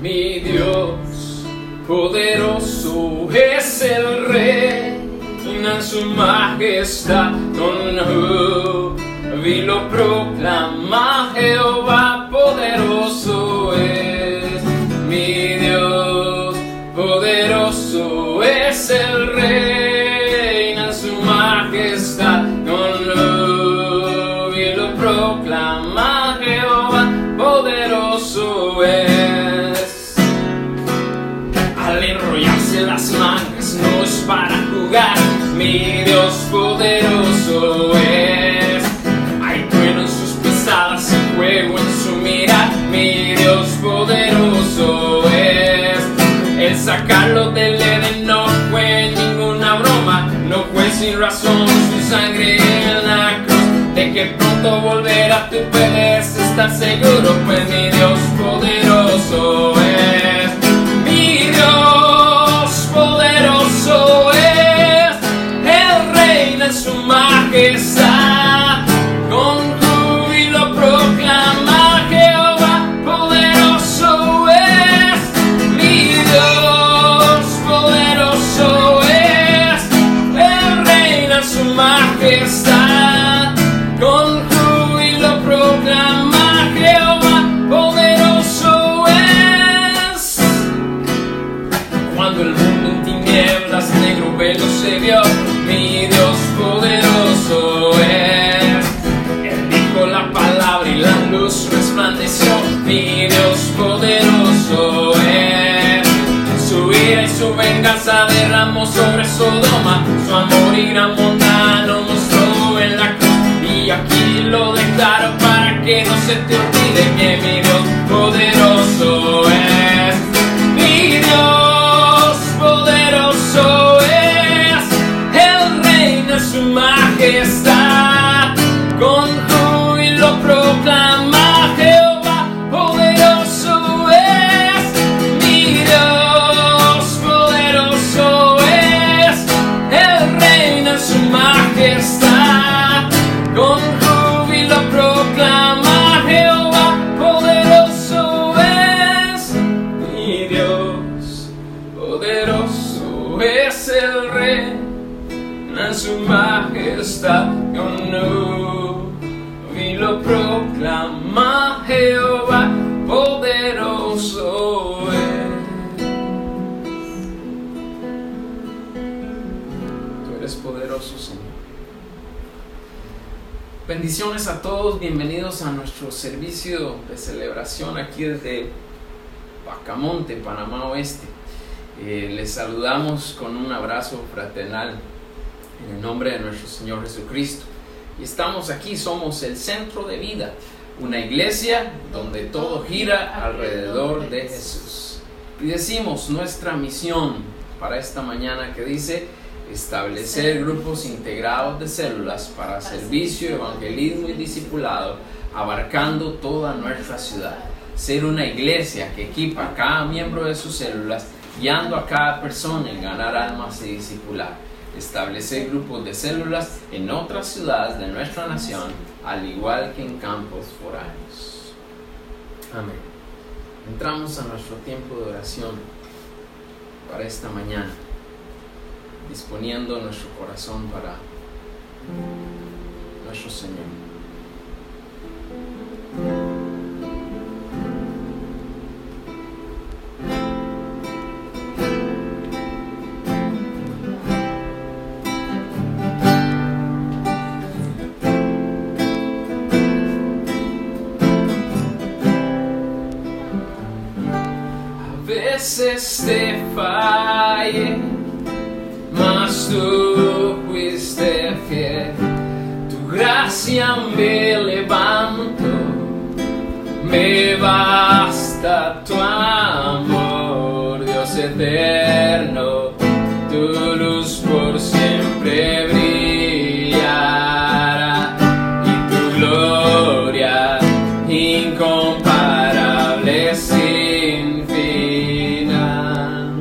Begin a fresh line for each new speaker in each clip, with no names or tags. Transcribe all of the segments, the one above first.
Mi Dios poderoso es el Rey, en su majestad con júbilo proclama Jehová poderoso es. Mi Dios poderoso es el Rey, en su majestad con júbilo proclama Jehová poderoso es. Al enrollarse las mangas no es para jugar, mi Dios poderoso es. Hay trueno en sus pisadas y fuego en su mirar, mi Dios poderoso es. El sacarlo del Edén no fue ninguna broma, no fue sin razón su sangre en la cruz. De que pronto volverá tú puedes estar seguro, pues mi Dios poderoso es. Mi Dios poderoso es. Él reina en su majestad, con júbilo proclama Jehová poderoso es. Mi Dios poderoso es. Él reina en su majestad, con júbilo proclama Jehová poderoso es. Cuando el mundo en tinieblas negro velo se vio, mi Dios poderoso es. Él dijo la palabra y la luz resplandeció, mi Dios poderoso es. Su ira y su venganza derramó sobre Sodoma, su amor y gran bondad nos mostró en la cruz. Y aquí lo declaro para que no se te olvide que mi Dios poderoso es. Mi Dios poderoso es. Él reina en su majestad, con júbilo proclama Jehová poderoso es. Mi Dios poderoso es. Él reina en su majestad, con júbilo proclama Jehová poderoso es. Mi Dios poderoso es el Rey, en su majestad con júbilo proclama Jehová poderoso es. Tú eres poderoso, Señor. Bendiciones a todos, bienvenidos a nuestro servicio de celebración aquí desde Bacamonte, Panamá Oeste. Les saludamos con un abrazo fraternal en el nombre de nuestro Señor Jesucristo. Y estamos aquí, somos el Centro de Vida, una iglesia donde todo gira alrededor de Jesús. Y decimos nuestra misión para esta mañana que dice: establecer grupos integrados de células para servicio, evangelismo y discipulado, abarcando toda nuestra ciudad. Ser una iglesia que equipa a cada miembro de sus células, guiando a cada persona en ganar almas y discipular. Establecer grupos de células en otras ciudades de nuestra nación, al igual que en campos foráneos. Amén. Entramos a nuestro tiempo de oración para esta mañana, disponiendo nuestro corazón para nuestro Señor. A veces te fallé, mas tú fuiste fiel. Tu gracia me levantó, me basta tu amor, Dios eterno. Tu luz por siempre brillará y tu gloria incomparable sin final.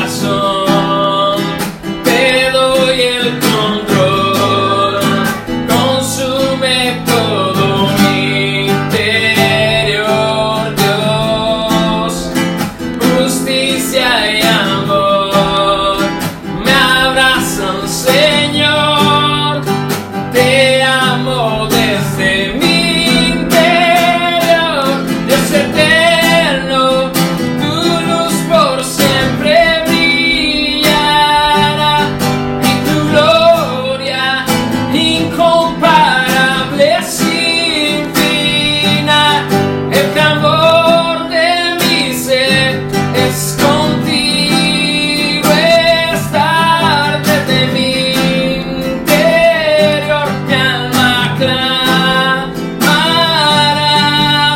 corazón, te doy el control, consume todo mi interior, Dios, justicia y amor, me abrazan, Señor, te amo desde mi interior, Dios eterno, tu luz por siempre brillará y tu gloria incomparable sin final. El clamor de mi ser es contigo estar desde mi interior, mi alma clamará a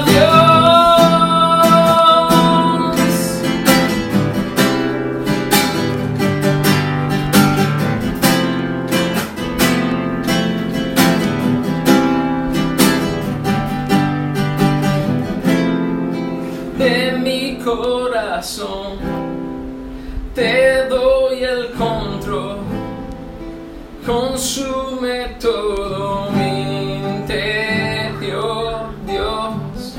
Dios. De mi corazón te doy el control, consume todo mi interior, Dios,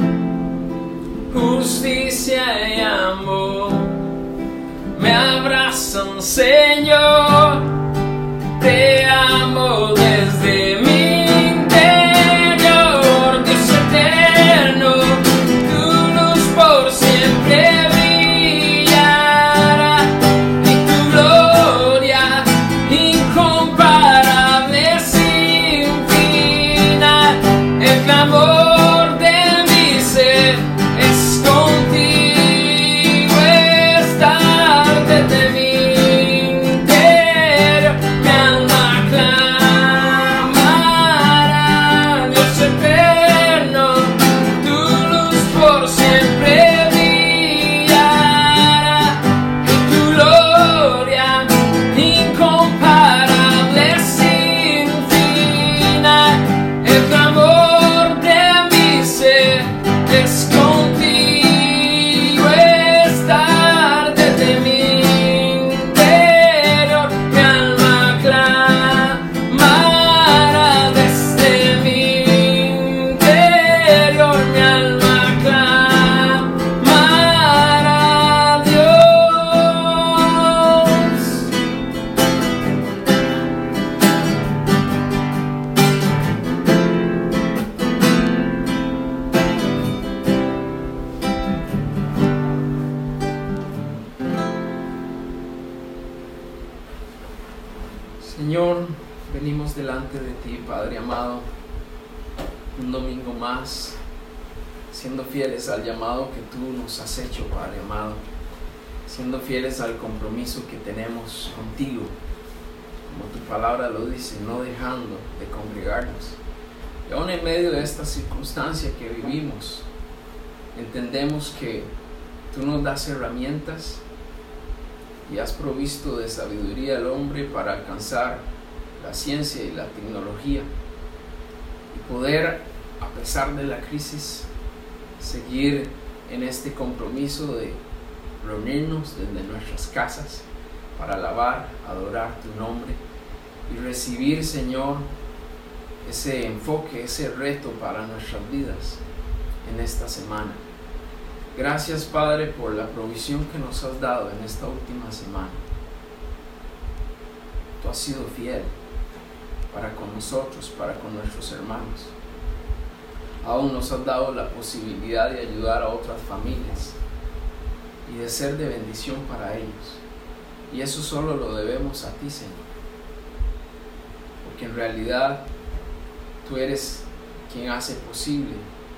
justicia y amor, me abrazan, Señor, te amo desde mi interior, Dios eterno, tu luz por siempre brillará y tu gloria incomparable sin final. El clamor de mi ser es contigo estar desde mi interior, mi alma clamará, Dios eterno, tu luz por siempre brillará y tu gloria incomparable sin final. El clamor de mi ser es contigo estar desde mi interior, mi alma clamará desde mi interior, mi alma clamará a Dios. Señor, venimos delante de ti, Padre amado, un domingo más, siendo fieles al llamado que tú nos has hecho, Padre amado, siendo fieles al compromiso que tenemos contigo, como tu palabra lo dice, no dejando de congregarnos. Y aún en medio de esta circunstancia que vivimos, entendemos que tú nos das herramientas y has provisto de sabiduría al hombre para alcanzar la ciencia y la tecnología y poder, a pesar de la crisis, seguir en este compromiso de reunirnos desde nuestras casas para alabar, adorar tu nombre y recibir, Señor, ese enfoque, ese reto para nuestras vidas en esta semana. Gracias, Padre, por la provisión que nos has dado en esta última semana. Tú has sido fiel para con nosotros, para con nuestros hermanos. Aún nos has dado la posibilidad de ayudar a otras familias y de ser de bendición para ellos. Y eso solo lo debemos a ti, Señor. Porque en realidad tú eres quien hace posible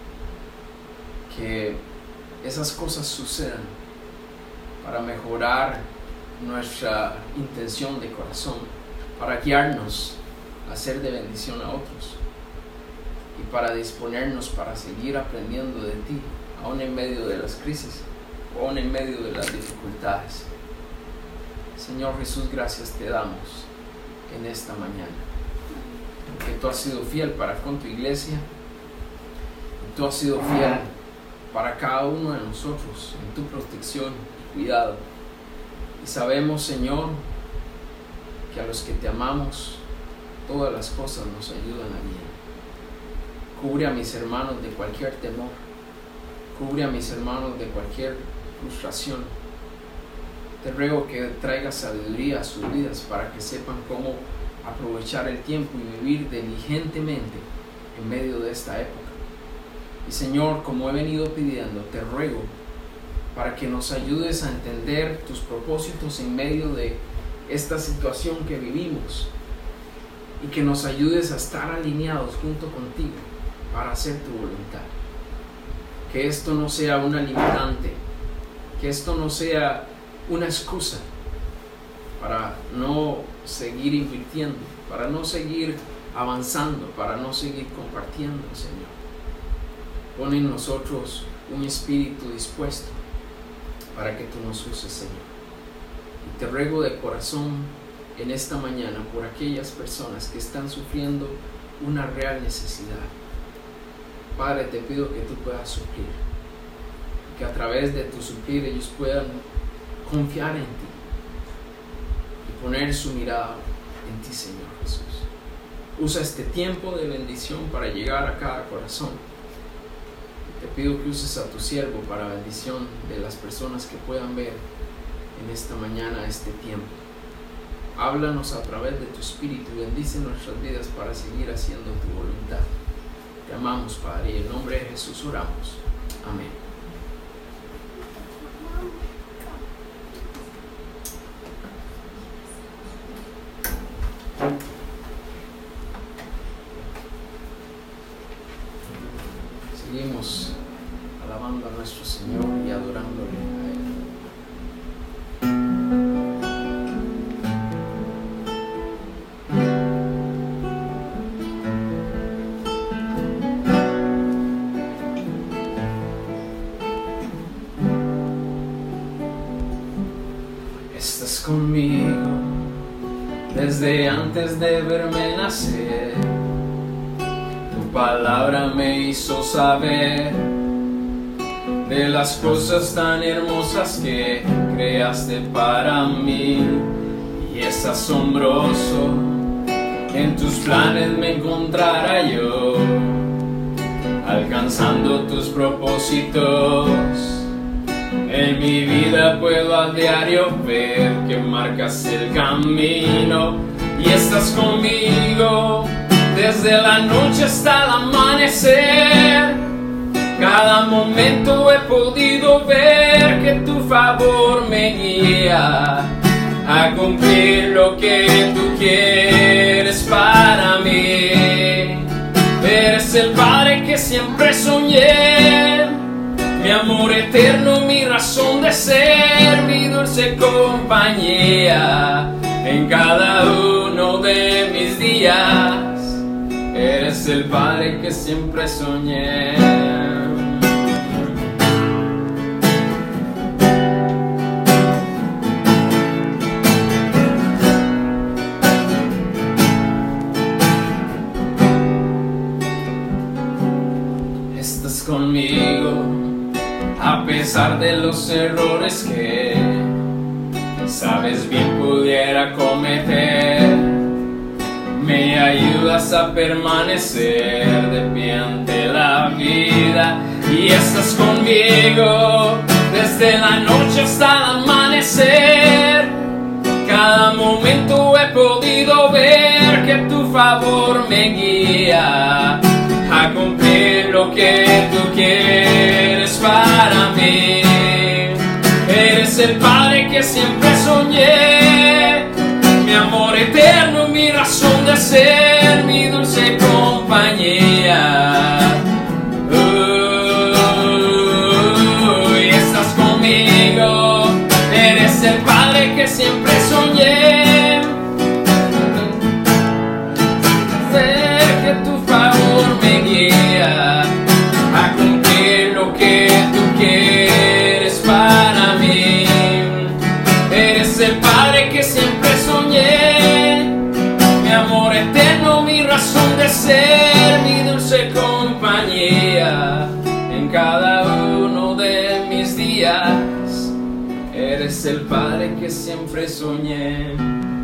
que esas cosas sucedan para mejorar nuestra intención de corazón, para guiarnos a ser de bendición a otros y para disponernos para seguir aprendiendo de ti, aún en medio de las crisis, o aún en medio de las dificultades. Señor Jesús, gracias te damos en esta mañana, porque tú has sido fiel para con tu iglesia, y tú has sido fiel para cada uno de nosotros en tu protección y cuidado. Y sabemos, Señor, que a los que te amamos, todas las cosas nos ayudan a bien. Cubre a mis hermanos de cualquier temor. Cubre a mis hermanos de cualquier frustración. Te ruego que traigas sabiduría a sus vidas para que sepan cómo aprovechar el tiempo y vivir diligentemente en medio de esta época. Y Señor, como he venido pidiendo, te ruego para que nos ayudes a entender tus propósitos en medio de esta situación que vivimos y que nos ayudes a estar alineados junto contigo para hacer tu voluntad. Que esto no sea una limitante, que esto no sea una excusa para no seguir invirtiendo, para no seguir avanzando, para no seguir compartiendo, Señor. Pon en nosotros un espíritu dispuesto para que tú nos uses, Señor. Y te ruego de corazón en esta mañana por aquellas personas que están sufriendo una real necesidad. Padre, te pido que tú puedas suplir, que a través de tu suplir ellos puedan confiar en ti y poner su mirada en ti, Señor Jesús. Usa este tiempo de bendición para llegar a cada corazón. Te pido que uses a tu siervo para bendición de las personas que puedan ver en esta mañana este tiempo. Háblanos a través de tu Espíritu, bendice nuestras vidas para seguir haciendo tu voluntad. Te amamos, Padre, y en el nombre de Jesús oramos. Amén. Seguimos alabando a nuestro Señor y adorándole a Él. Estás conmigo desde antes de verme nacer. Tu palabra me hizo saber de las cosas tan hermosas que creaste para mí. Y es asombroso que en tus planes me encontrara yo, alcanzando tus propósitos. En mi vida puedo a diario ver que marcas el camino y estás conmigo desde la noche hasta el amanecer. Cada momento he podido ver que tu favor me guía a cumplir lo que tú quieres para mí. Eres el Padre que siempre soñé, mi amor eterno, mi razón de ser, mi dulce compañía en cada uno de mis días. Eres el Padre que siempre soñé. Estás conmigo a pesar de los errores que sabes bien pudiera cometer. Me ayudas a permanecer de pie ante la vida y estás conmigo desde la noche hasta el amanecer. Cada momento he podido ver que tu favor me guía a cumplir lo que tú quieres para mí. Eres el Padre que siempre soñé, mi amor eterno, mi razón de ser, mi dulce compañía. Y estás conmigo, eres el Padre que siempre soñé. Sé que tu favor me guía a cumplir lo que tú quieres para mí. Eres el Padre que siempre soñé, mi amor eterno, mi razón de ser, mi dulce compañía en cada uno de mis días. Eres eres el Padre que siempre soñé.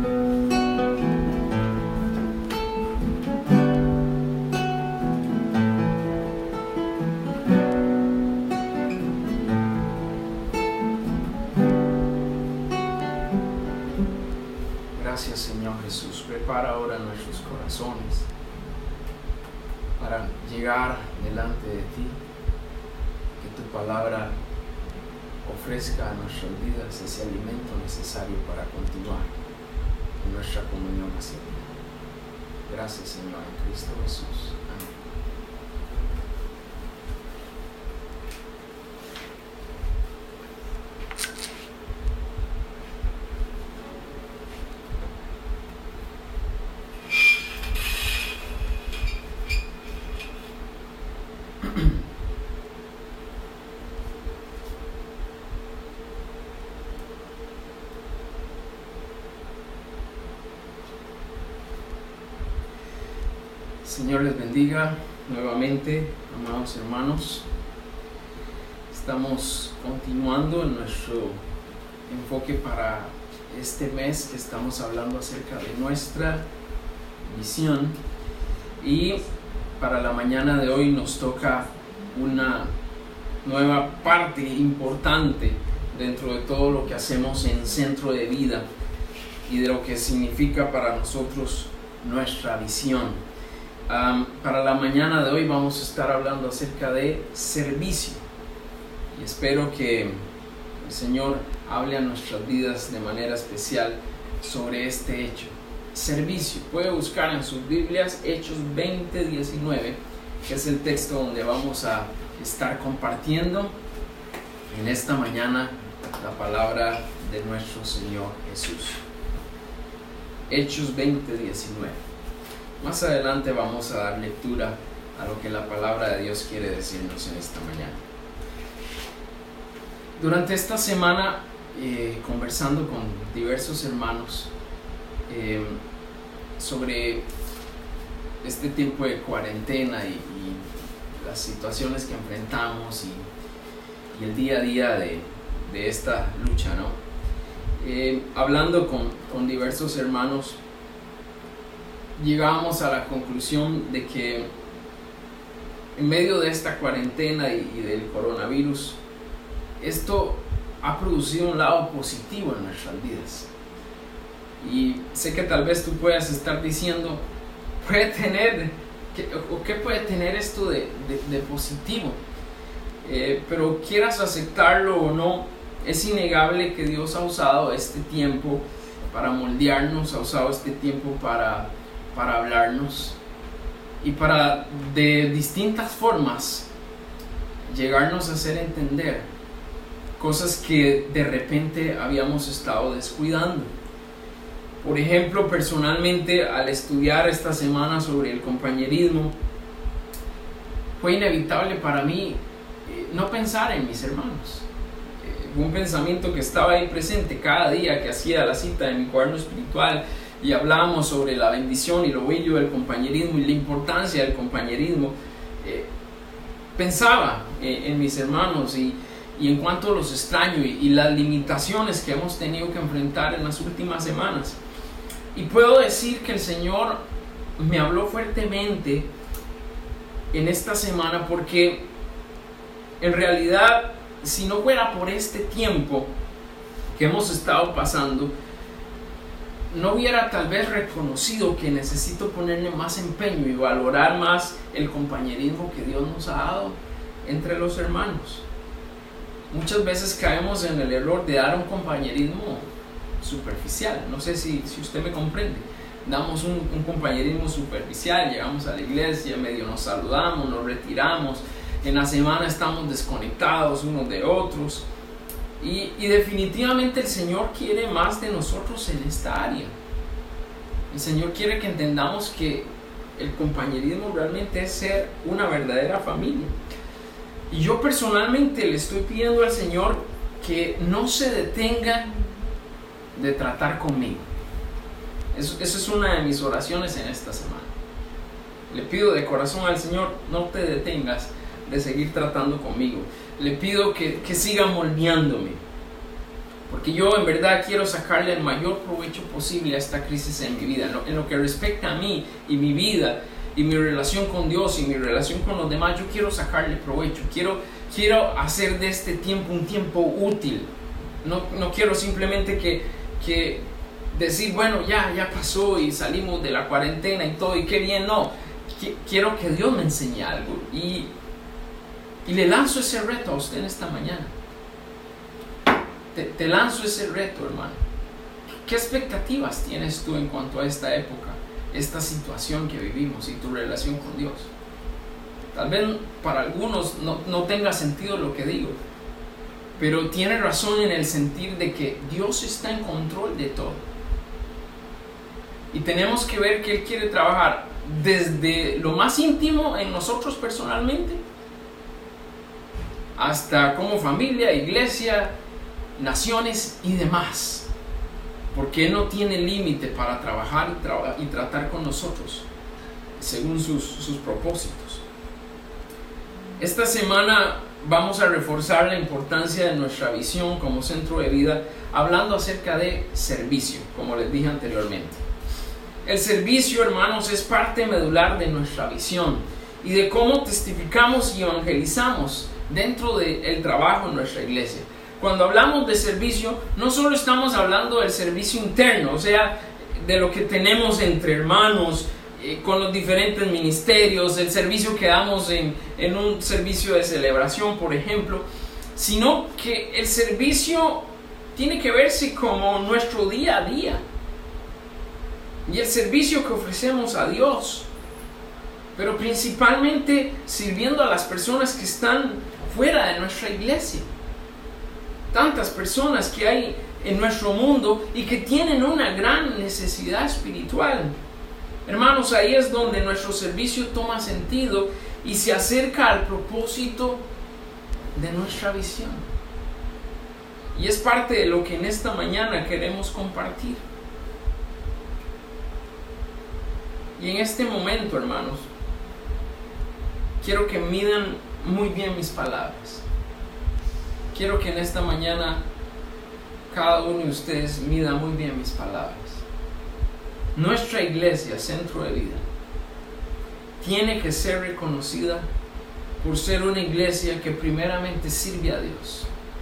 Gracias, Señor Jesús. Prepara ahora nuestros corazones para llegar delante de ti, que tu palabra ofrezca a nuestras vidas ese alimento necesario para continuar en nuestra comunión hacia ti. Gracias, Señor, en Cristo Jesús. Amén. Señor les bendiga nuevamente, amados hermanos. Estamos continuando en nuestro enfoque para este mes que estamos hablando acerca de nuestra visión, y para la mañana de hoy nos toca una nueva parte importante dentro de todo lo que hacemos en Centro de Vida y de lo que significa para nosotros nuestra visión. Para la mañana de hoy vamos a estar hablando acerca de servicio, y espero que el Señor hable a nuestras vidas de manera especial sobre este hecho. Servicio. Puede buscar en sus Biblias Hechos 20:19, que es el texto donde vamos a estar compartiendo en esta mañana la palabra de nuestro Señor Jesús. Hechos 20:19. Más adelante vamos a dar lectura a lo que la palabra de Dios quiere decirnos en esta mañana. Durante esta semana, conversando con diversos hermanos sobre este tiempo de cuarentena y las situaciones que enfrentamos y el día a día de esta lucha, ¿no? Hablando con diversos hermanos, llegamos a la conclusión de que en medio de esta cuarentena y del coronavirus, esto ha producido un lado positivo en nuestras vidas. Y sé que tal vez tú puedas estar diciendo, ¿qué puede tener esto de positivo? Pero quieras aceptarlo o no, es innegable que Dios ha usado este tiempo para moldearnos, ha usado este tiempo para hablarnos y para de distintas formas llegarnos a hacer entender cosas que de repente habíamos estado descuidando. Por ejemplo, personalmente, al estudiar esta semana sobre el compañerismo, fue inevitable para mí no pensar en mis hermanos. Un pensamiento que estaba ahí presente cada día que hacía la cita de mi cuaderno espiritual y hablábamos sobre la bendición y lo bello del compañerismo y la importancia del compañerismo. Pensaba en mis hermanos y en cuanto los extraño y las limitaciones que hemos tenido que enfrentar en las últimas semanas. Y puedo decir que el Señor me habló fuertemente en esta semana, porque en realidad, si no fuera por este tiempo que hemos estado pasando, no hubiera tal vez reconocido que necesito ponerle más empeño y valorar más el compañerismo que Dios nos ha dado entre los hermanos. Muchas veces caemos en el error de dar un compañerismo superficial. No sé si usted me comprende. Damos un compañerismo superficial, llegamos a la iglesia, medio nos saludamos, nos retiramos, en la semana estamos desconectados unos de otros. Y definitivamente el Señor quiere más de nosotros en esta área. El Señor quiere que entendamos que el compañerismo realmente es ser una verdadera familia. Y yo personalmente le estoy pidiendo al Señor que no se detenga de tratar conmigo. Eso es una de mis oraciones en esta semana. Le pido de corazón al Señor, no te detengas de seguir tratando conmigo. Le pido que siga moldeándome. Porque yo en verdad quiero sacarle el mayor provecho posible a esta crisis en mi vida. En lo que respecta a mí y mi vida y mi relación con Dios y mi relación con los demás, yo quiero sacarle provecho. Quiero hacer de este tiempo un tiempo útil. No quiero simplemente que decir, bueno, ya pasó y salimos de la cuarentena y todo, y qué bien. No, quiero que Dios me enseñe algo. Y le lanzo ese reto a usted en esta mañana. Te lanzo ese reto, hermano. ¿Qué expectativas tienes tú en cuanto a esta época, esta situación que vivimos y tu relación con Dios? Tal vez para algunos no tenga sentido lo que digo, pero tiene razón en el sentir de que Dios está en control de todo. Y tenemos que ver que Él quiere trabajar desde lo más íntimo en nosotros personalmente, hasta como familia, iglesia, naciones y demás, porque Él no tiene límite para trabajar y tratar con nosotros según sus propósitos. Esta semana vamos a reforzar la importancia de nuestra visión como centro de vida, hablando acerca de servicio, como les dije anteriormente. El servicio, hermanos, es parte medular de nuestra visión y de cómo testificamos y evangelizamos dentro del trabajo en nuestra iglesia. Cuando hablamos de servicio, no solo estamos hablando del servicio interno, o sea, de lo que tenemos entre hermanos, con los diferentes ministerios, el servicio que damos en un servicio de celebración, por ejemplo, sino que el servicio tiene que verse como nuestro día a día y el servicio que ofrecemos a Dios, pero principalmente sirviendo a las personas que están fuera de nuestra iglesia. Tantas personas que hay en nuestro mundo y que tienen una gran necesidad espiritual. Hermanos, ahí es donde nuestro servicio toma sentido y se acerca al propósito de nuestra visión. Y es parte de lo que en esta mañana queremos compartir. Y en este momento, hermanos, quiero que midan muy bien mis palabras. Quiero que en esta mañana cada uno de ustedes mida muy bien mis palabras. Nuestra iglesia, Centro de Vida, tiene que ser reconocida por ser una iglesia que primeramente sirve a Dios.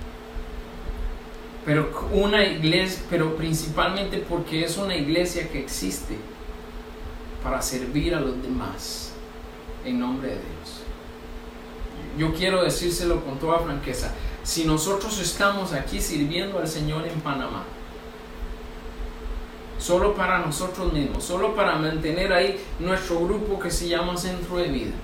Pero principalmente porque es una iglesia que existe para servir a los demás en nombre de Dios. Yo quiero decírselo con toda franqueza. Si nosotros estamos aquí sirviendo al Señor en Panamá, solo para nosotros mismos, solo para mantener ahí nuestro grupo que se llama Centro de Vida,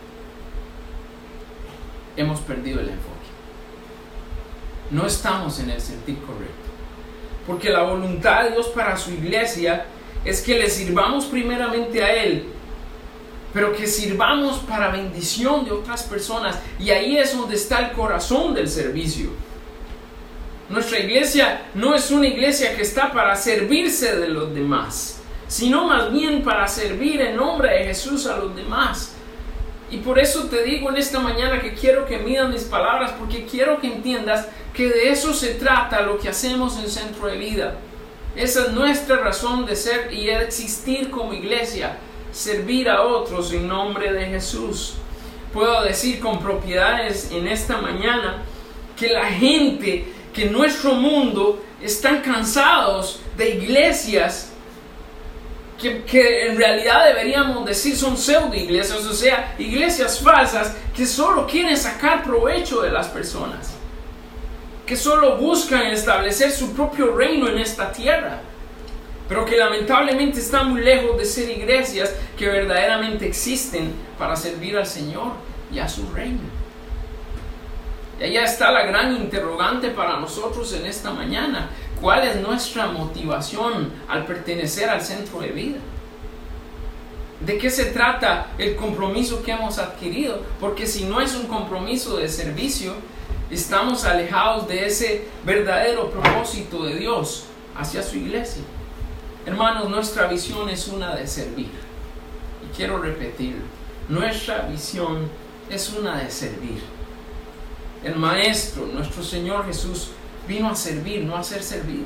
hemos perdido el enfoque. No estamos en el sentir correcto. Porque la voluntad de Dios para su iglesia es que le sirvamos primeramente a Él, pero que sirvamos para bendición de otras personas. Y ahí es donde está el corazón del servicio. Nuestra iglesia no es una iglesia que está para servirse de los demás, sino más bien para servir en nombre de Jesús a los demás. Y por eso te digo en esta mañana que quiero que midan mis palabras, porque quiero que entiendas que de eso se trata lo que hacemos en Centro de Vida. Esa es nuestra razón de ser y de existir como iglesia, servir a otros en nombre de Jesús. Puedo decir con propiedades en esta mañana que la gente, que nuestro mundo están cansados de iglesias que en realidad deberíamos decir son pseudo iglesias, o sea, iglesias falsas que solo quieren sacar provecho de las personas, que solo buscan establecer su propio reino en esta tierra, pero que lamentablemente están muy lejos de ser iglesias que verdaderamente existen para servir al Señor y a su reino. Y allá está la gran interrogante para nosotros en esta mañana. ¿Cuál es nuestra motivación al pertenecer al Centro de Vida? ¿De qué se trata el compromiso que hemos adquirido? Porque si no es un compromiso de servicio, estamos alejados de ese verdadero propósito de Dios hacia su iglesia. Hermanos, nuestra visión es una de servir. Y quiero repetirlo. Nuestra visión es una de servir. El Maestro, nuestro Señor Jesús, vino a servir, no a ser servido.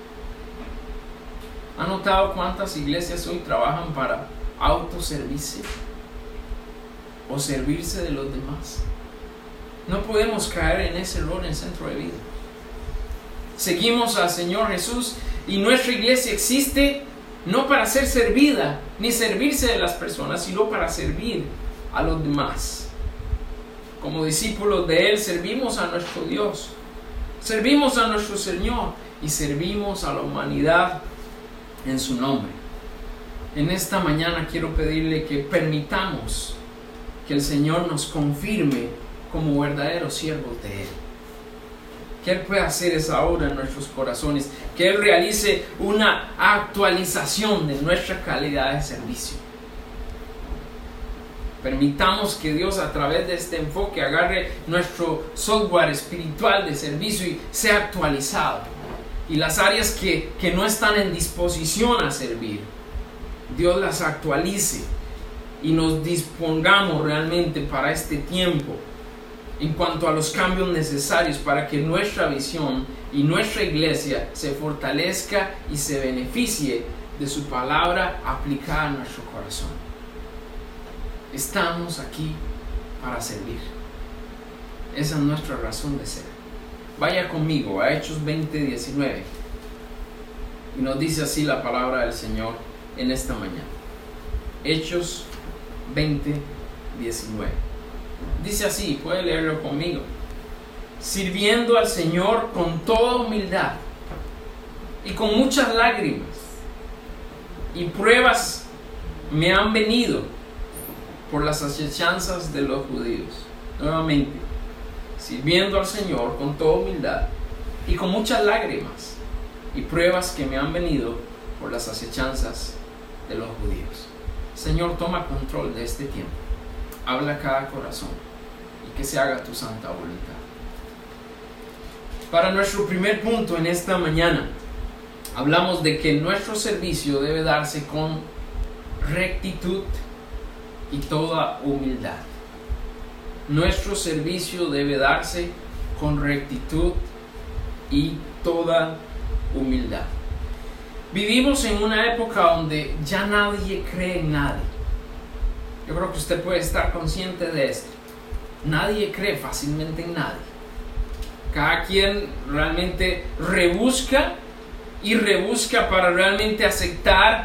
¿Han notado cuántas iglesias hoy trabajan para autoservirse o servirse de los demás? No podemos caer en ese error en Centro de Vida. Seguimos al Señor Jesús y nuestra iglesia existe no para ser servida ni servirse de las personas, sino para servir a los demás. Como discípulos de Él servimos a nuestro Dios, servimos a nuestro Señor y servimos a la humanidad en su nombre. En esta mañana quiero pedirle que permitamos que el Señor nos confirme como verdaderos siervos de Él. Que Él pueda hacer esa obra en nuestros corazones, que Él realice una actualización de nuestra calidad de servicio. Permitamos que Dios a través de este enfoque agarre nuestro software espiritual de servicio y sea actualizado. Y las áreas que no están en disposición a servir, Dios las actualice y nos dispongamos realmente para este tiempo en cuanto a los cambios necesarios para que nuestra visión y nuestra iglesia se fortalezca y se beneficie de su palabra aplicada a nuestro corazón. Estamos aquí para servir. Esa es nuestra razón de ser. Vaya conmigo a Hechos 20:19 y nos dice así la palabra del Señor en esta mañana. Hechos 20:19. Dice así, puede leerlo conmigo. Sirviendo al Señor con toda humildad y con muchas lágrimas y pruebas me han venido por las asechanzas de los judíos. Nuevamente, sirviendo al Señor con toda humildad y con muchas lágrimas y pruebas que me han venido por las asechanzas de los judíos. Señor, toma control de este tiempo. Habla a cada corazón y que se haga tu santa voluntad. Para nuestro primer punto en esta mañana, hablamos de que nuestro servicio debe darse con rectitud y toda humildad. Nuestro servicio debe darse con rectitud y toda humildad. Vivimos en una época donde ya nadie cree en nadie. Yo creo que usted puede estar consciente de esto. Nadie cree fácilmente en nadie. Cada quien realmente rebusca para realmente aceptar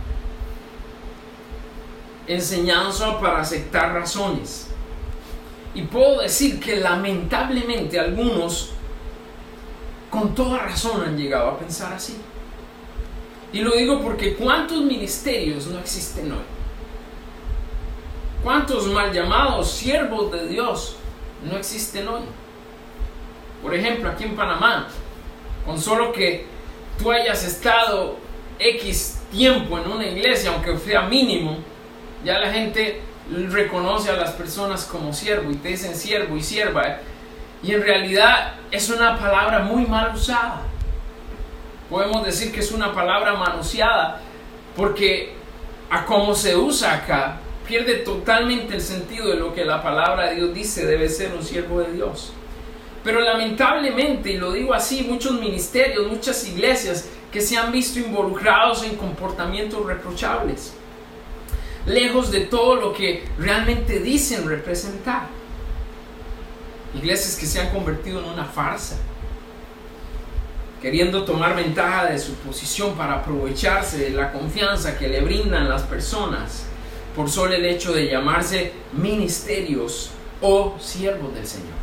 enseñanza, para aceptar razones. Y puedo decir que lamentablemente algunos con toda razón han llegado a pensar así. Y lo digo porque ¿cuántos ministerios no existen hoy? ¿Cuántos mal llamados siervos de Dios no existen hoy? Por ejemplo, aquí en Panamá, con solo que tú hayas estado X tiempo en una iglesia, aunque sea mínimo, ya la gente reconoce a las personas como siervo y te dicen siervo y sierva, y en realidad es una palabra muy mal usada. Podemos decir que es una palabra manoseada porque a cómo se usa acá pierde totalmente el sentido de lo que la palabra de Dios dice debe ser un siervo de Dios. Pero lamentablemente, y lo digo así, muchos ministerios, muchas iglesias que se han visto involucrados en comportamientos reprochables, lejos de todo lo que realmente dicen representar. Iglesias que se han convertido en una farsa, queriendo tomar ventaja de su posición para aprovecharse de la confianza que le brindan las personas por solo el hecho de llamarse ministerios o siervos del Señor.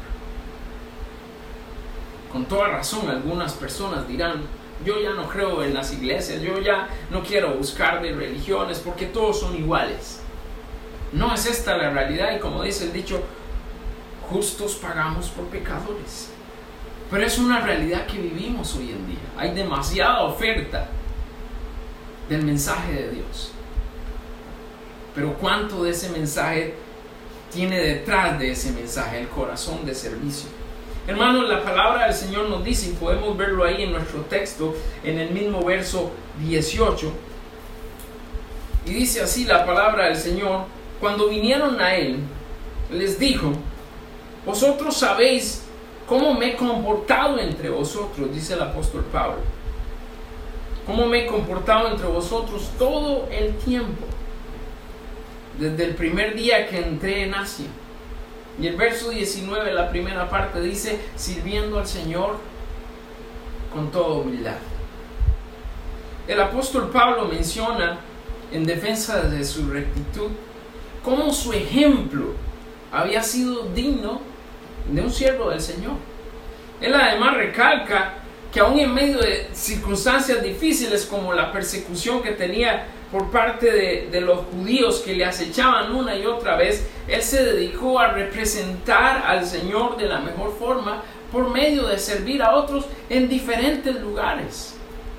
Con toda razón, algunas personas dirán: yo ya no creo en las iglesias, yo ya no quiero buscar de religiones porque todos son iguales. No es esta la realidad, y como dice el dicho, justos pagamos por pecadores. Pero es una realidad que vivimos hoy en día. Hay demasiada oferta del mensaje de Dios. Pero ¿cuánto de ese mensaje tiene detrás de ese mensaje el corazón de servicio? Hermanos, la palabra del Señor nos dice, y podemos verlo ahí en nuestro texto, en el mismo verso 18, y dice así la palabra del Señor: cuando vinieron a Él, les dijo: vosotros sabéis ¿Cómo me he comportado entre vosotros? Dice el apóstol Pablo. ¿Cómo me he comportado entre vosotros todo el tiempo? Desde el primer día que entré en Asia. Y el verso 19, la primera parte, dice, sirviendo al Señor con toda humildad. El apóstol Pablo menciona, en defensa de su rectitud, cómo su ejemplo había sido digno de un siervo del Señor. Él además recalca que aún en medio de circunstancias difíciles como la persecución que tenía por parte de los judíos que le acechaban una y otra vez, él se dedicó a representar al Señor de la mejor forma por medio de servir a otros en diferentes lugares.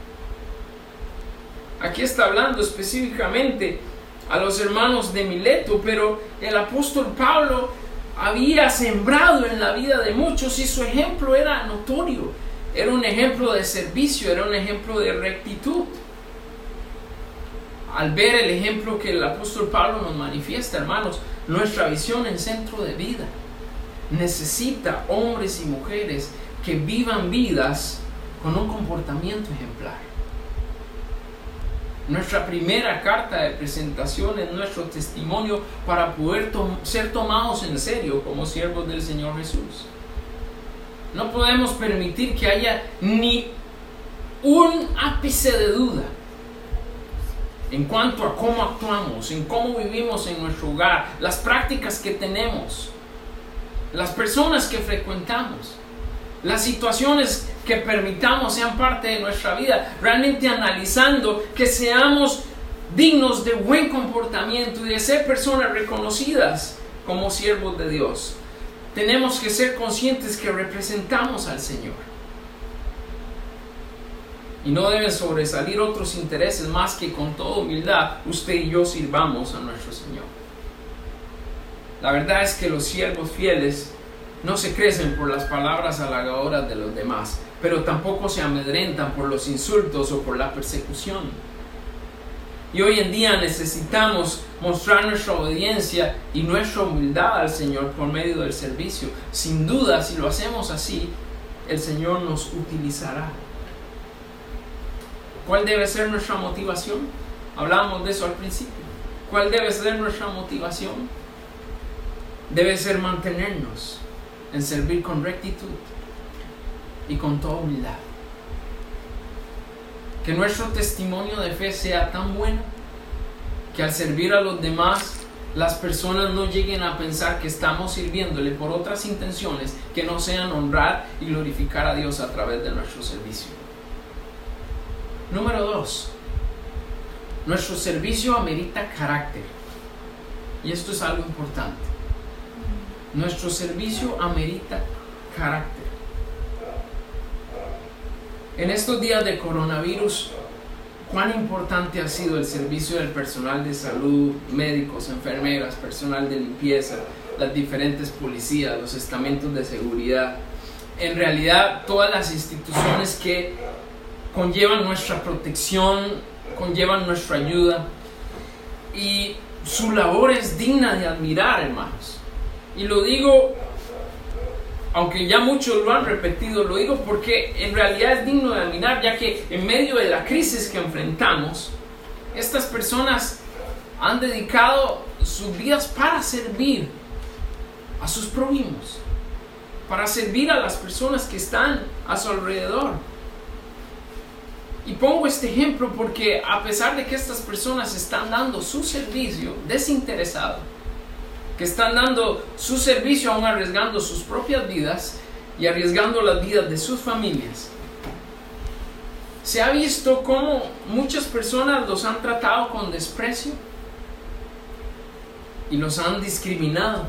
Aquí está hablando específicamente a los hermanos de Mileto, pero el apóstol Pablo había sembrado en la vida de muchos y su ejemplo era notorio. Era un ejemplo de servicio, era un ejemplo de rectitud. Al ver el ejemplo que el apóstol Pablo nos manifiesta, hermanos, nuestra visión en Centro de Vida necesita hombres y mujeres que vivan vidas con un comportamiento ejemplar. Nuestra primera carta de presentación es nuestro testimonio para poder ser tomados en serio como siervos del Señor Jesús. No podemos permitir que haya ni un ápice de duda en cuanto a cómo actuamos, en cómo vivimos en nuestro hogar, las prácticas que tenemos, las personas que frecuentamos, las situaciones que permitamos sean parte de nuestra vida, realmente analizando que seamos dignos de buen comportamiento y de ser personas reconocidas como siervos de Dios. Tenemos que ser conscientes que representamos al Señor. Y no deben sobresalir otros intereses más que con toda humildad usted y yo sirvamos a nuestro Señor. La verdad es que los siervos fieles no se crecen por las palabras halagadoras de los demás, pero tampoco se amedrentan por los insultos o por la persecución. Y hoy en día necesitamos mostrar nuestra obediencia y nuestra humildad al Señor por medio del servicio. Sin duda, si lo hacemos así, el Señor nos utilizará. ¿Cuál debe ser nuestra motivación? Hablábamos de eso al principio. ¿Cuál debe ser nuestra motivación? Debe ser mantenernos en servir con rectitud y con toda humildad. Que nuestro testimonio de fe sea tan bueno que al servir a los demás, las personas no lleguen a pensar que estamos sirviéndole por otras intenciones que no sean honrar y glorificar a Dios a través de nuestro servicio. Número 2. Nuestro servicio amerita carácter. Y esto es algo importante. Nuestro servicio amerita carácter. En estos días de coronavirus, ¿cuán importante ha sido el servicio del personal de salud, médicos, enfermeras, personal de limpieza, las diferentes policías, los estamentos de seguridad? En realidad, todas las instituciones que conllevan nuestra protección, conllevan nuestra ayuda, y su labor es digna de admirar, hermanos. Y lo digo, aunque ya muchos lo han repetido, lo digo porque en realidad es digno de admirar, ya que en medio de la crisis que enfrentamos, estas personas han dedicado sus vidas para servir a sus prójimos, para servir a las personas que están a su alrededor. Y pongo este ejemplo porque a pesar de que estas personas están dando su servicio desinteresado, que están dando su servicio aún arriesgando sus propias vidas y arriesgando las vidas de sus familias, se ha visto cómo muchas personas los han tratado con desprecio y los han discriminado,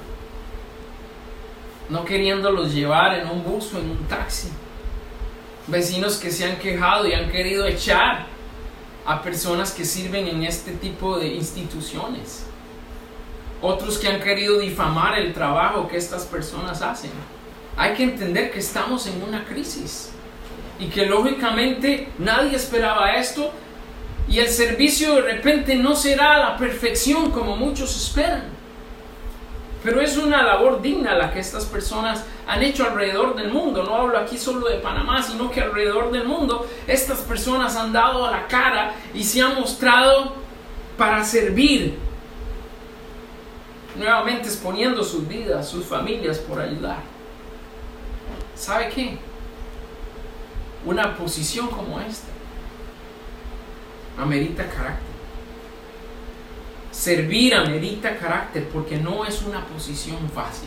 no queriéndolos llevar en un bus o en un taxi. Vecinos que se han quejado y han querido echar a personas que sirven en este tipo de instituciones. Otros que han querido difamar el trabajo que estas personas hacen. Hay que entender que estamos en una crisis y que lógicamente nadie esperaba esto, y el servicio de repente no será a la perfección como muchos esperan. Pero es una labor digna la que estas personas han hecho alrededor del mundo. No hablo aquí solo de Panamá, sino que alrededor del mundo estas personas han dado la cara y se han mostrado para servir, nuevamente exponiendo sus vidas, sus familias por ayudar. ¿Sabe qué? Una posición como esta amerita carácter. Servir amerita carácter porque no es una posición fácil.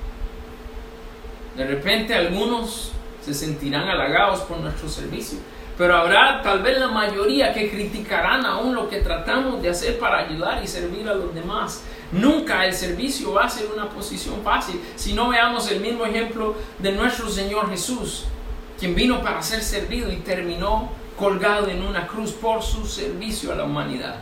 De repente algunos se sentirán halagados por nuestro servicio, pero habrá tal vez la mayoría que criticarán aún lo que tratamos de hacer para ayudar y servir a los demás. Nunca el servicio va a ser una posición fácil. Si no, veamos el mismo ejemplo de nuestro Señor Jesús, quien vino para ser servido y terminó colgado en una cruz por su servicio a la humanidad.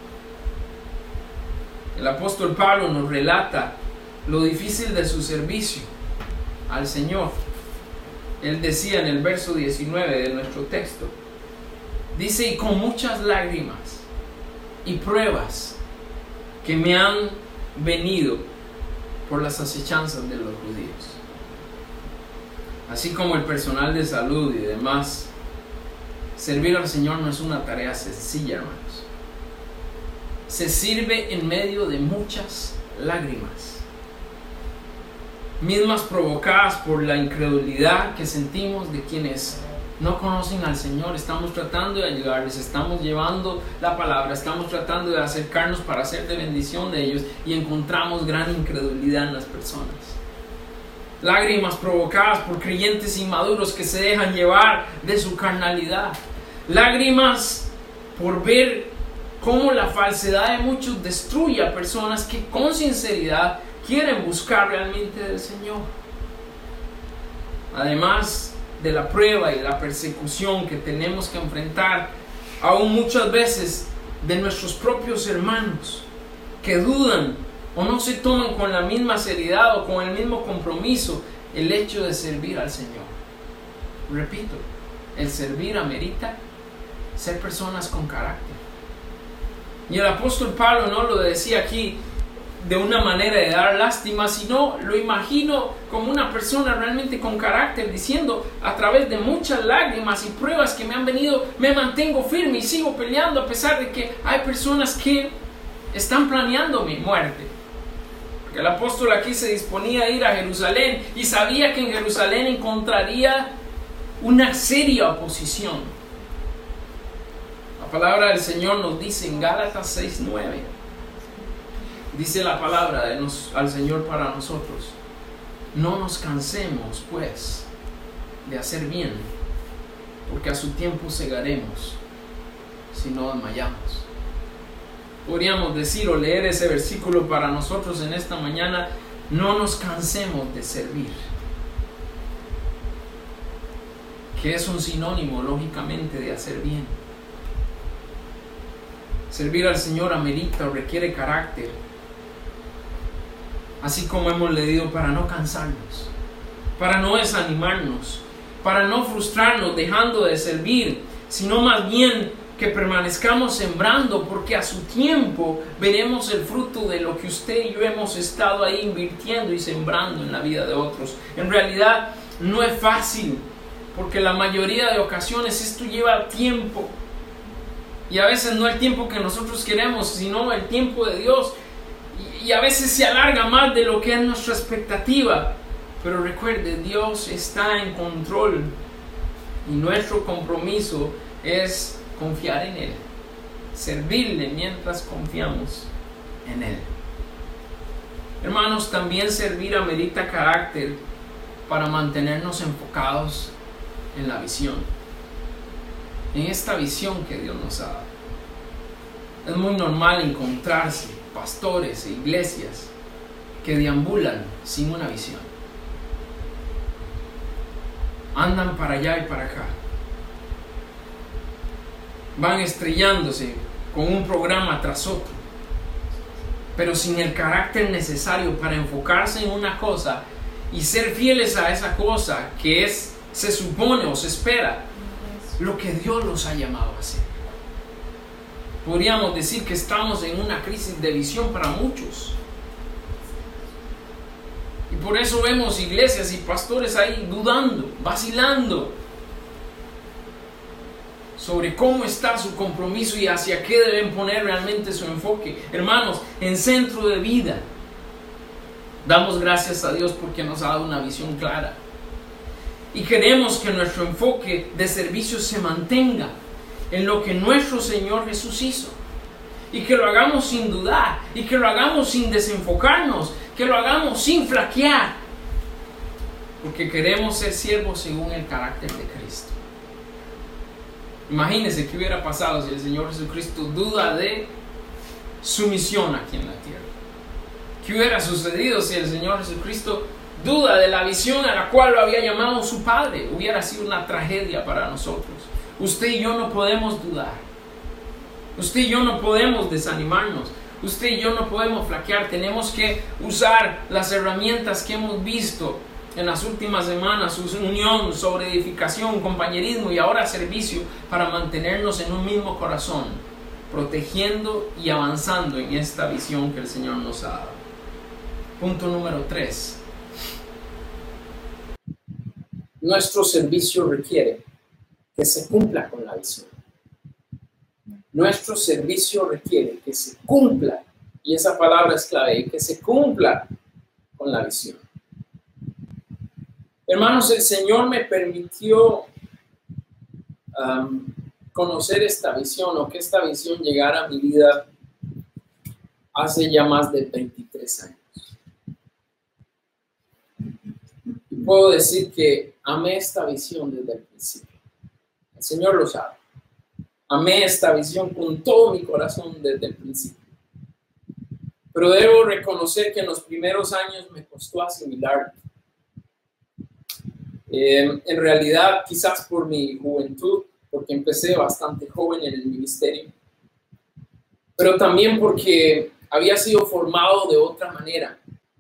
El apóstol Pablo nos relata lo difícil de su servicio al Señor. Él decía en el verso 19 de nuestro texto, dice: y con muchas lágrimas y pruebas que me han venido por las acechanzas de los judíos. Así como el personal de salud y demás, servir al Señor no es una tarea sencilla, hermanos. Se sirve en medio de muchas lágrimas, mismas provocadas por la incredulidad que sentimos de quienes no conocen al Señor. Estamos tratando de ayudarles, estamos llevando la palabra, estamos tratando de acercarnos para ser de bendición de ellos, y encontramos gran incredulidad en las personas. Lágrimas provocadas por creyentes inmaduros que se dejan llevar de su carnalidad. Lágrimas por ver cómo la falsedad de muchos destruye a personas que con sinceridad quieren buscar realmente del Señor. Además de la prueba y la persecución que tenemos que enfrentar, aún muchas veces de nuestros propios hermanos que dudan o no se toman con la misma seriedad o con el mismo compromiso el hecho de servir al Señor. Repito, el servir amerita ser personas con carácter. Y el apóstol Pablo no lo decía aquí de una manera de dar lástima, sino lo imagino como una persona realmente con carácter, diciendo: a través de muchas lágrimas y pruebas que me han venido, me mantengo firme y sigo peleando a pesar de que hay personas que están planeando mi muerte. Porque el apóstol aquí se disponía a ir a Jerusalén y sabía que en Jerusalén encontraría una seria oposición. La palabra del Señor nos dice en Gálatas 6:9, dice la palabra al Señor para nosotros: no nos cansemos pues de hacer bien, porque a su tiempo segaremos si no desmayamos. Podríamos decir o leer ese versículo para nosotros en esta mañana: no nos cansemos de servir, que es un sinónimo lógicamente de hacer bien. Servir al Señor amerita o requiere carácter, así como hemos leído, para no cansarnos, para no desanimarnos, para no frustrarnos dejando de servir, sino más bien que permanezcamos sembrando, porque a su tiempo veremos el fruto de lo que usted y yo hemos estado ahí invirtiendo y sembrando en la vida de otros. En realidad no es fácil, porque la mayoría de ocasiones esto lleva tiempo. Y a veces no el tiempo que nosotros queremos, sino el tiempo de Dios. Y a veces se alarga más de lo que es nuestra expectativa. Pero recuerde, Dios está en control. Y nuestro compromiso es confiar en Él. Servirle mientras confiamos en Él. Hermanos, también servir amerita carácter para mantenernos enfocados en la visión. En esta visión que Dios nos ha dado. Es muy normal encontrarse pastores e iglesias que deambulan sin una visión. Andan para allá y para acá. Van estrellándose con un programa tras otro, pero sin el carácter necesario para enfocarse en una cosa y ser fieles a esa cosa que es, se supone o se espera, lo que Dios los ha llamado a hacer. Podríamos decir que estamos en una crisis de visión para muchos. por eso vemos iglesias y pastores ahí dudando, vacilando sobre cómo está su compromiso y hacia qué deben poner realmente su enfoque. Hermanos, en Centro de Vida, damos gracias a Dios porque nos ha dado una visión clara. Y queremos que nuestro enfoque de servicio se mantenga en lo que nuestro Señor Jesús hizo. Y que lo hagamos sin dudar, y que lo hagamos sin desenfocarnos, que lo hagamos sin flaquear. Porque queremos ser siervos según el carácter de Cristo. Imagínense qué hubiera pasado si el Señor Jesucristo duda de su misión aquí en la tierra. ¿Qué hubiera sucedido si el Señor Jesucristo duda de la visión a la cual lo había llamado su Padre? Hubiera sido una tragedia para nosotros. Usted y yo no podemos dudar. Usted y yo no podemos desanimarnos. Usted y yo no podemos flaquear. Tenemos que usar las herramientas que hemos visto en las últimas semanas, su unión sobre edificación, compañerismo y ahora servicio, para mantenernos en un mismo corazón, protegiendo y avanzando en esta visión que el Señor nos ha dado. Punto número 3. Nuestro servicio requiere que se cumpla con la visión. Nuestro servicio requiere que se cumpla, y esa palabra es clave, que se cumpla con la visión. Hermanos, el Señor me permitió conocer esta visión, o que esta visión llegara a mi vida hace ya más de 23 años. Y puedo decir que amé esta visión desde el principio. El Señor lo sabe. Amé esta visión con todo mi corazón desde el principio. Pero debo reconocer que en los primeros años me costó asimilarlo. En realidad, quizás por mi juventud, porque empecé bastante joven en el ministerio, pero también porque había sido formado de otra manera.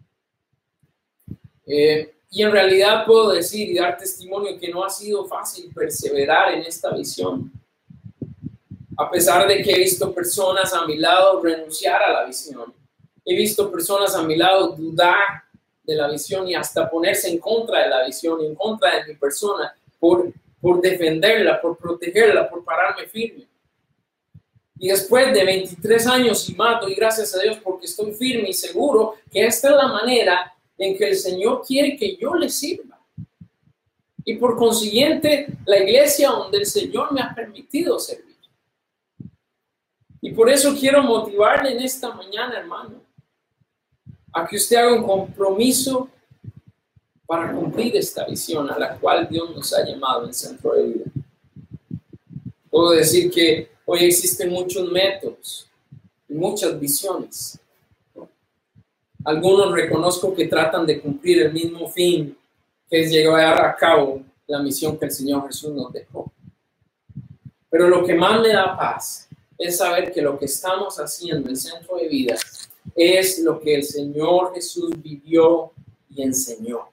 Y en realidad puedo decir y dar testimonio que no ha sido fácil perseverar en esta visión. A pesar de que he visto personas a mi lado renunciar a la visión, he visto personas a mi lado dudar de la visión y hasta ponerse en contra de la visión, en contra de mi persona, por defenderla, por protegerla, por pararme firme. Y después de 23 años y más, doy gracias a Dios porque estoy firme y seguro que esta es la manera en que el Señor quiere que yo le sirva. Y por consiguiente, la iglesia donde el Señor me ha permitido servir. Y por eso quiero motivarle en esta mañana, hermano, a que usted haga un compromiso para cumplir esta visión a la cual Dios nos ha llamado en Centro de Vida. Puedo decir que hoy existen muchos métodos y muchas visiones. Algunos reconozco que tratan de cumplir el mismo fin, que es llevar a cabo la misión que el Señor Jesús nos dejó. Pero lo que más me da paz es saber que lo que estamos haciendo en Centro de Vida es lo que el Señor Jesús vivió y enseñó.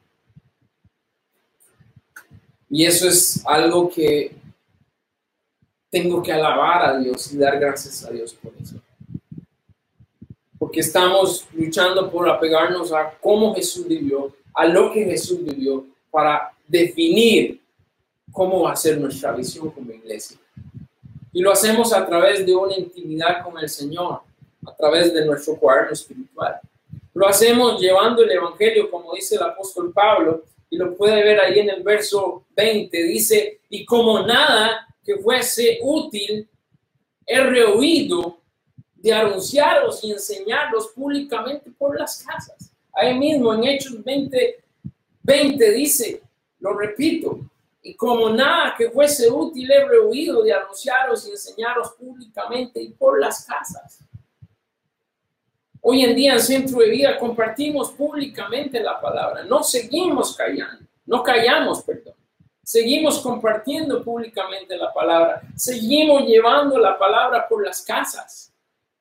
Y eso es algo que tengo que alabar a Dios y dar gracias a Dios por eso. Porque estamos luchando por apegarnos a cómo Jesús vivió, a lo que Jesús vivió, para definir cómo va a ser nuestra visión como iglesia. Y lo hacemos a través de una intimidad con el Señor, a través de nuestro cuaderno espiritual. Lo hacemos llevando el Evangelio, como dice el apóstol Pablo, y lo puede ver ahí en el verso 20, dice, y como nada que fuese útil, he rehuido de anunciaros y enseñarlos públicamente por las casas. Ahí mismo en Hechos 20 dice, lo repito, y como nada que fuese útil, he rehuido de anunciaros y enseñaros públicamente y por las casas. Hoy en día en Centro de Vida compartimos públicamente la palabra. No seguimos callando, no callamos, perdón. Seguimos compartiendo públicamente la palabra. Seguimos llevando la palabra por las casas.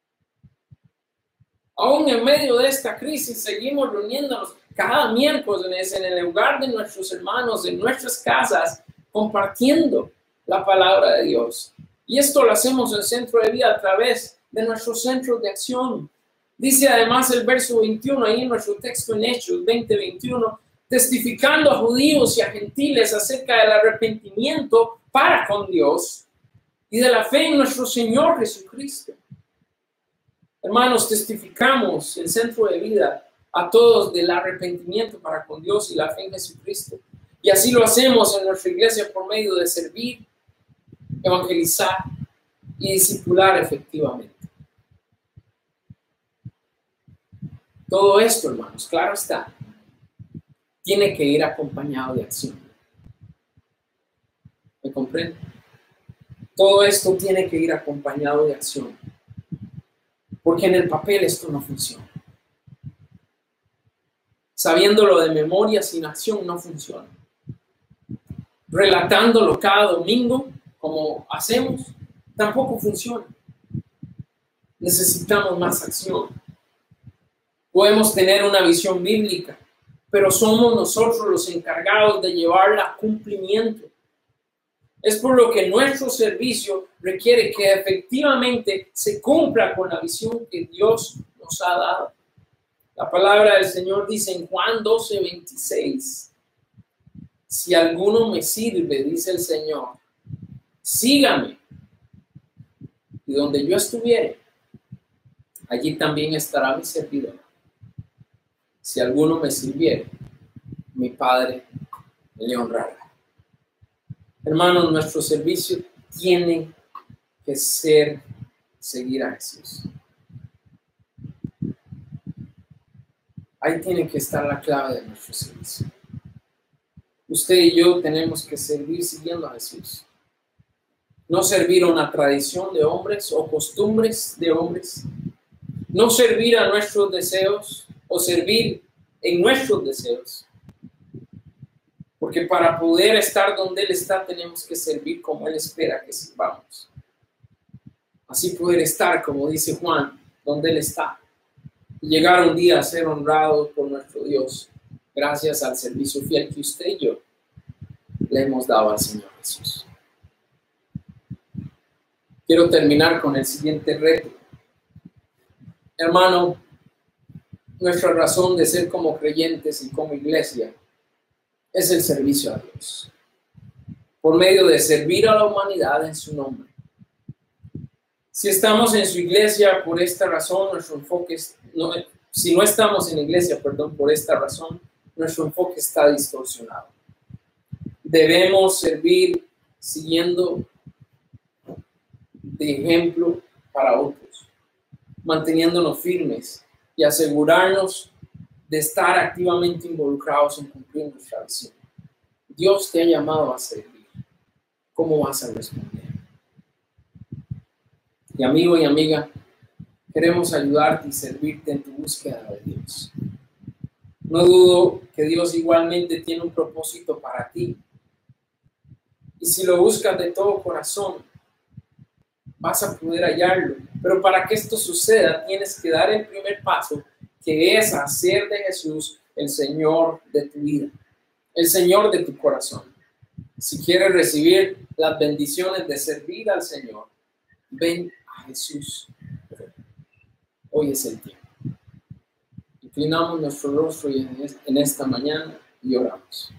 Aún en medio de esta crisis seguimos reuniéndonos cada miércoles en el lugar de nuestros hermanos, en nuestras casas, compartiendo la palabra de Dios. Y esto lo hacemos en Centro de Vida a través de nuestros centros de acción. Dice además el verso 21, ahí en nuestro texto en Hechos 20:21, testificando a judíos y a gentiles acerca del arrepentimiento para con Dios y de la fe en nuestro Señor Jesucristo. Hermanos, testificamos el centro de vida a todos del arrepentimiento para con Dios y la fe en Jesucristo. Y así lo hacemos en nuestra iglesia por medio de servir, evangelizar y discipular efectivamente. Todo esto, hermanos, claro está, tiene que ir acompañado de acción. ¿Me comprenden? Todo esto tiene que ir acompañado de acción. Porque en el papel esto no funciona. Sabiéndolo de memoria sin acción no funciona. Relatándolo cada domingo, como hacemos, tampoco funciona. Necesitamos más acción. Podemos tener una visión bíblica, pero somos nosotros los encargados de llevarla a cumplimiento. Es por lo que nuestro servicio requiere que efectivamente se cumpla con la visión que Dios nos ha dado. La palabra del Señor dice en Juan 12:26, si alguno me sirve, dice el Señor, sígame, y donde yo estuviere, allí también estará mi servidor. Si alguno me sirviere, mi Padre le honrará. Hermanos, nuestro servicio tiene que ser seguir a Jesús. Ahí tiene que estar la clave de nuestro servicio. Usted y yo tenemos que servir siguiendo a Jesús. No servir a una tradición de hombres o costumbres de hombres. No servir a nuestros deseos o servir en nuestros deseos. Porque para poder estar donde Él está, tenemos que servir como Él espera que sirvamos. Así poder estar, como dice Juan, donde Él está. Y llegar un día a ser honrados por nuestro Dios, gracias al servicio fiel que usted y yo le hemos dado al Señor Jesús. Quiero terminar con el siguiente reto. Hermano, nuestra razón de ser como creyentes y como iglesia es el servicio a Dios, por medio de servir a la humanidad en su nombre. Si estamos en su iglesia por esta razón, nuestro enfoque si no estamos en la iglesia, por esta razón, nuestro enfoque está distorsionado. Debemos servir siguiendo de ejemplo para otros, manteniéndonos firmes y asegurarnos de estar activamente involucrados en cumplir nuestra visión. Dios te ha llamado a servir. ¿Cómo vas a responder? Y amigo y amiga, queremos ayudarte y servirte en tu búsqueda de Dios. No dudo que Dios igualmente tiene un propósito para ti. Y si lo buscas de todo corazón, vas a poder hallarlo. Pero para que esto suceda, tienes que dar el primer paso, que es hacer de Jesús el Señor de tu vida, el Señor de tu corazón. Si quieres recibir las bendiciones de servir al Señor, ven a Jesús. Hoy es el tiempo. Inclinamos nuestro rostro en esta mañana y oramos.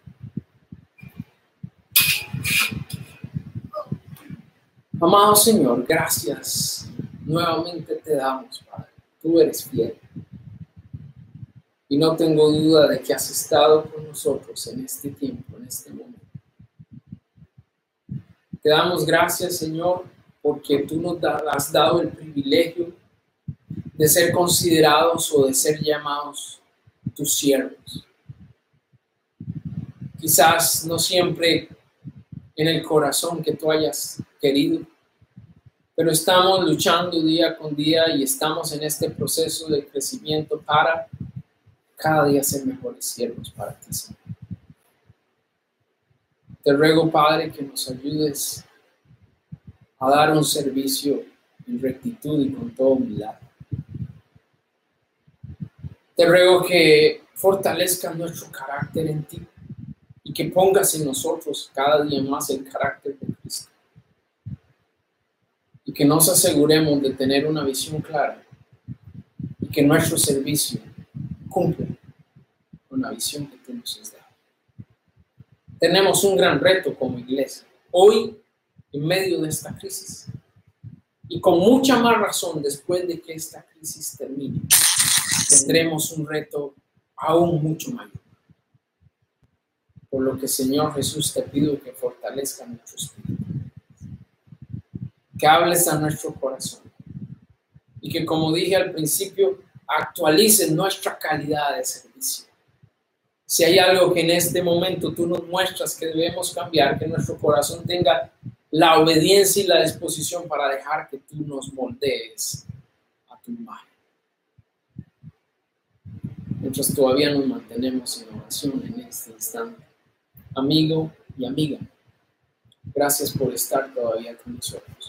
Amado Señor, gracias. Nuevamente te damos, Padre. Tú eres fiel. Y no tengo duda de que has estado con nosotros en este tiempo, en este momento. Te damos gracias, Señor, porque tú nos has dado el privilegio de ser considerados o de ser llamados tus siervos. Quizás no siempre en el corazón que tú hayas querido, pero estamos luchando día con día y estamos en este proceso de crecimiento para cada día ser mejores siervos para ti, Señor. Te ruego, Padre, que nos ayudes a dar un servicio en rectitud y con toda humildad. Te ruego que fortalezcas nuestro carácter en ti y que pongas en nosotros cada día más el carácter de Cristo. Y que nos aseguremos de tener una visión clara que nuestro servicio cumpla con la visión que tú nos has dado. Tenemos un gran reto como iglesia, hoy en medio de esta crisis. Y con mucha más razón, después de que esta crisis termine, tendremos un reto aún mucho mayor. Por lo que, Señor Jesús, te pido que fortalezca nuestro espíritu, que hables a nuestro corazón y que, como dije al principio, actualices nuestra calidad de servicio. Si hay algo que en este momento tú nos muestras que debemos cambiar, que nuestro corazón tenga la obediencia y la disposición para dejar que tú nos moldees a tu imagen. Mientras todavía nos mantenemos en oración en este instante, amigo y amiga, gracias por estar todavía con nosotros.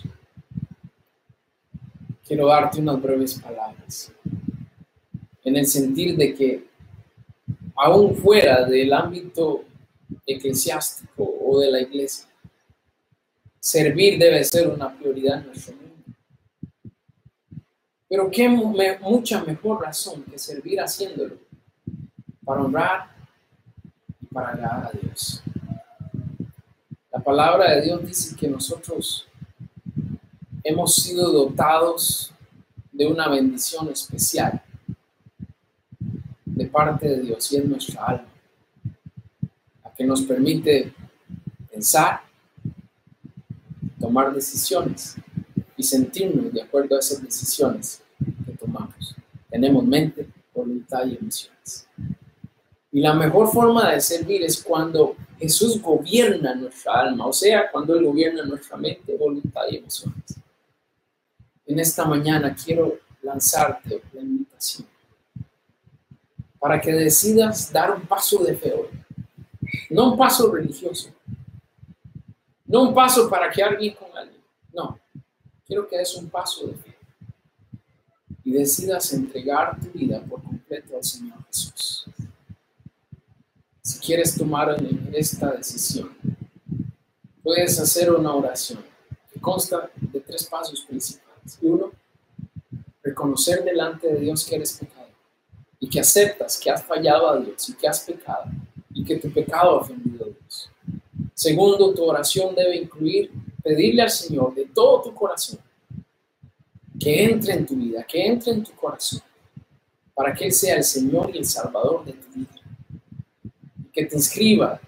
Quiero darte unas breves palabras en el sentir de que aún fuera del ámbito eclesiástico o de la iglesia, servir debe ser una prioridad en nuestro mundo. Pero qué mucha mejor razón que servir haciéndolo para honrar y para agradar a Dios. La palabra de Dios dice que nosotros hemos sido dotados de una bendición especial de parte de Dios, y es nuestra alma, la que nos permite pensar, tomar decisiones y sentirnos de acuerdo a esas decisiones que tomamos. Tenemos mente, voluntad y emociones. Y la mejor forma de servir es cuando Jesús gobierna nuestra alma, o sea, cuando Él gobierna nuestra mente, voluntad y emociones. En esta mañana quiero lanzarte la invitación para que decidas dar un paso de fe hoy. No un paso religioso, no un paso para quedar bien con alguien, no. Quiero que des un paso de fe y decidas entregar tu vida por completo al Señor Jesús. Si quieres tomar esta decisión, puedes hacer una oración que consta de 3 pasos principales. 1, reconocer delante de Dios que eres pecador y que aceptas que has fallado a Dios y que has pecado y que tu pecado ha ofendido a Dios. 2, tu oración debe incluir pedirle al Señor de todo tu corazón que entre en tu vida, que entre en tu corazón, para que Él sea el Señor y el Salvador de tu vida. Y que te inscriba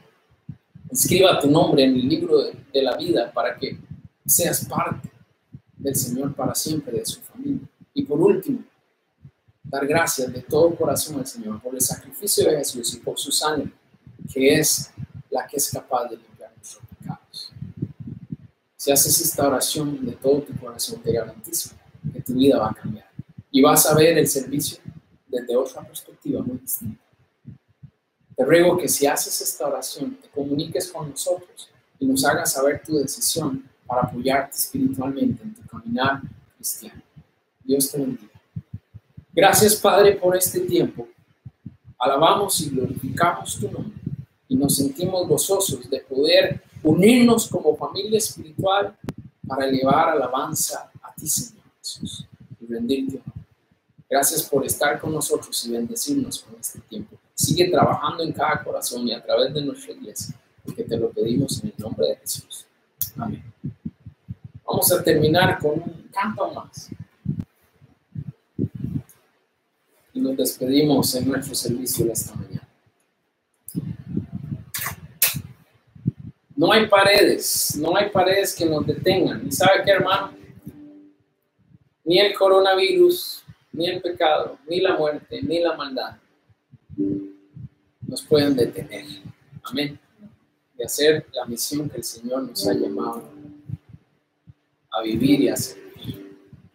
tu nombre en el libro de la vida para que seas parte del Señor para siempre, de su familia. Y por último, dar gracias de todo corazón al Señor por el sacrificio de Jesús y por su sangre, que es la que es capaz de limpiar nuestros pecados. Si haces esta oración de todo tu corazón, te garantizo que tu vida va a cambiar y vas a ver el servicio desde otra perspectiva muy distinta. Te ruego que si haces esta oración, te comuniques con nosotros y nos hagas saber tu decisión para apoyarte espiritualmente en tu caminar cristiano. Dios te bendiga. Gracias, Padre, por este tiempo. Alabamos y glorificamos tu nombre y nos sentimos gozosos de poder unirnos como familia espiritual para elevar alabanza a ti, Señor Jesús, y rendirte honor. Gracias por estar con nosotros y bendecirnos con este tiempo. Sigue trabajando en cada corazón y a través de nuestra iglesia, porque te lo pedimos en el nombre de Jesús. Amén. Vamos a terminar con un canto más. Y nos despedimos en nuestro servicio de esta mañana. No hay paredes que nos detengan. ¿Y sabe qué, hermano? Ni el coronavirus, ni el pecado, ni la muerte, ni la maldad nos pueden detener. Amén. De hacer la misión que el Señor nos ha llamado a vivir y a servir.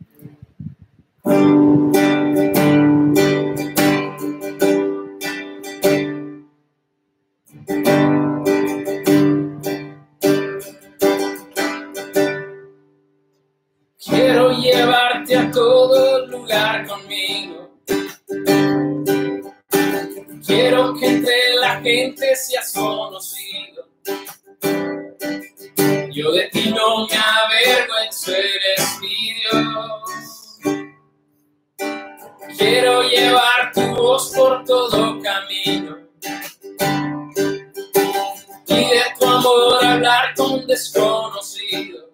Quiero llevarte a todo lugar conmigo. Quiero que entre la gente seas conocido. Yo de ti no me avergüenzo, eres mi Dios. Quiero llevar tu voz por todo camino y de tu amor hablar con desconocidos.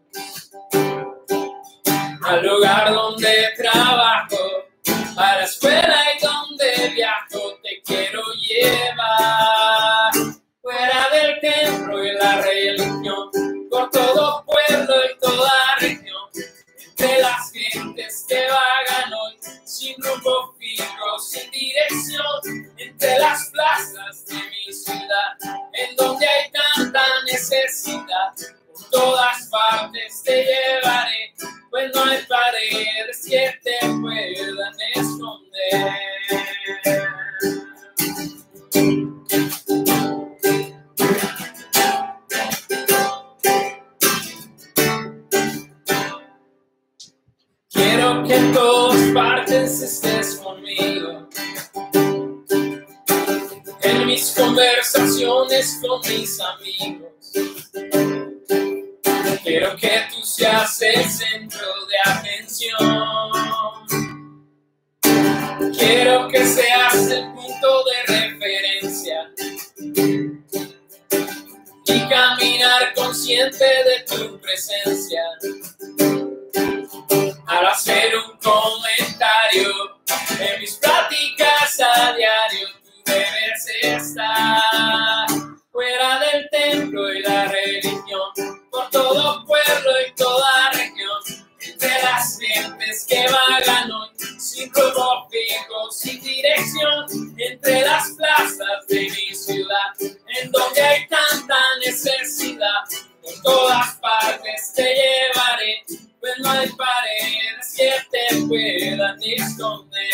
Al lugar donde trabajo, a la escuela y donde viajo, te quiero llevar. Fuera del templo y la religión, por todo pueblo y toda región, entre las gentes que vagan hoy, sin rumbo fijo, sin dirección, entre las plazas de mi ciudad, en donde hay tanta necesidad, por todas partes te llevaré, pues no hay paredes que te puedan esconder. Quiero que en todas partes estés conmigo, en mis conversaciones con mis amigos. Quiero que tú seas el centro de atención. Quiero que seas el punto de referencia y caminar consciente de tu presencia. Al hacer un comentario en mis pláticas a diario, tú debes estar fuera del templo y la religión, por todo pueblo y toda región, entre las gentes que vagan hoy, sin rumbo fijo, sin dirección, entre las plazas de mi ciudad, en donde hay tanta necesidad, por todas partes te llevaré, pues no hay paredes que te puedan esconder.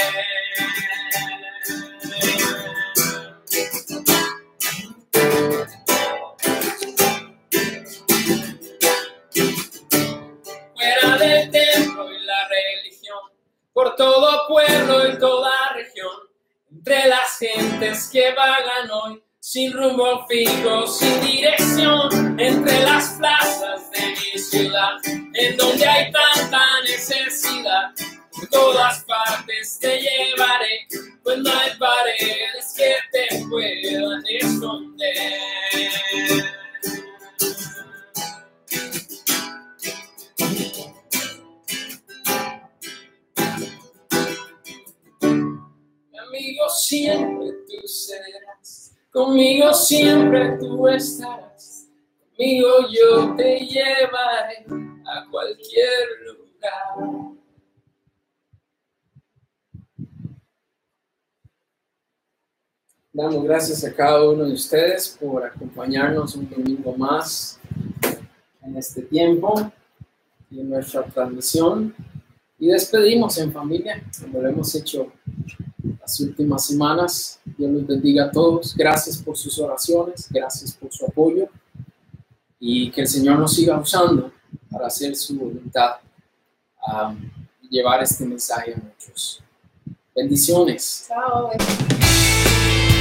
Fuera del templo y la religión, por todo pueblo y toda región, entre las gentes que vagan hoy, sin rumbo fijo, sin dirección, entre las plazas de mi ciudad, en donde hay tanta necesidad, por todas partes te llevaré, pues no hay paredes que te puedan esconder. Mi amigo, siempre tú serás. Conmigo siempre tú estarás, conmigo yo te llevaré a cualquier lugar. Damos gracias a cada uno de ustedes por acompañarnos un domingo más en este tiempo y en nuestra transmisión. Y despedimos en familia, como lo hemos hecho las últimas semanas. Dios los bendiga a todos. Gracias por sus oraciones, gracias por su apoyo y que el Señor nos siga usando para hacer su voluntad y llevar este mensaje a muchos. Bendiciones.
Chao.